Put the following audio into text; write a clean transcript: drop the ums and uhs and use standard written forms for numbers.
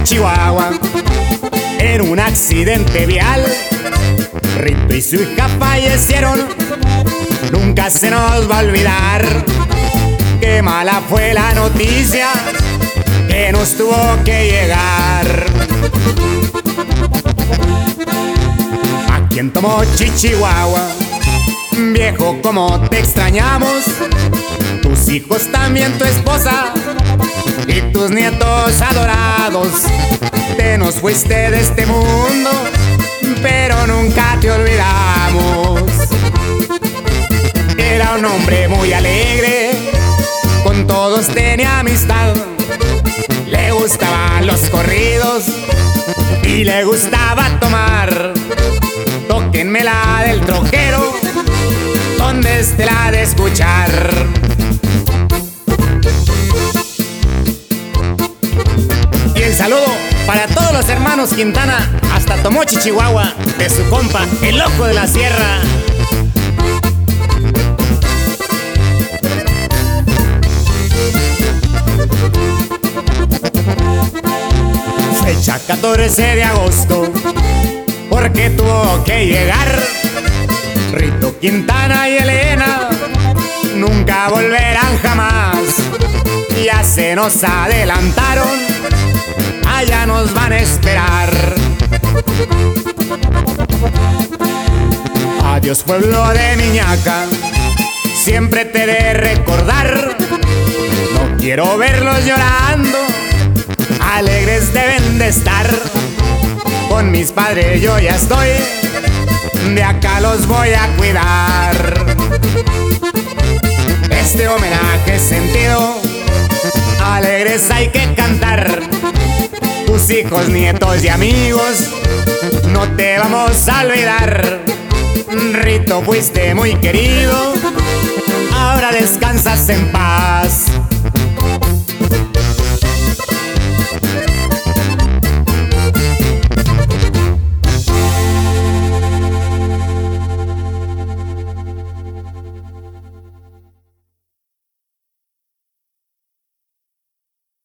Chihuahua, en un accidente vial. Rito y su hija fallecieron, nunca se nos va a olvidar. Qué mala fue la noticia que nos tuvo que llegar. Aquí en Tomochi, Chihuahua, viejo, como te extrañamos. Tus hijos también, tu esposa y tus nietos adorados. Te nos fuiste de este mundo, pero nunca te olvidamos. Era un hombre muy alegre, con todos tenía amistad. Le gustaban los corridos y le gustaba tomar. Tóquenme la del troquero, donde esté la de escuchar. Y el saludo para todos los hermanos Quintana, hasta Tomochi, Chihuahua, de su compa, el loco de la sierra. Fecha 14 de agosto, porque tuvo que llegar. Rito, Quintana y Elena nunca volverán jamás. Ya se nos adelantaron, allá nos van a esperar. Adiós, pueblo de Miñaca, siempre te he de recordar. No quiero verlos llorando, alegres deben de estar. Con mis padres yo ya estoy, de acá los voy a cuidar. Este homenaje es sentido, alegres hay que cantar. Tus hijos, nietos y amigos, no te vamos a olvidar. Rito, fuiste muy querido, ahora descansas en paz.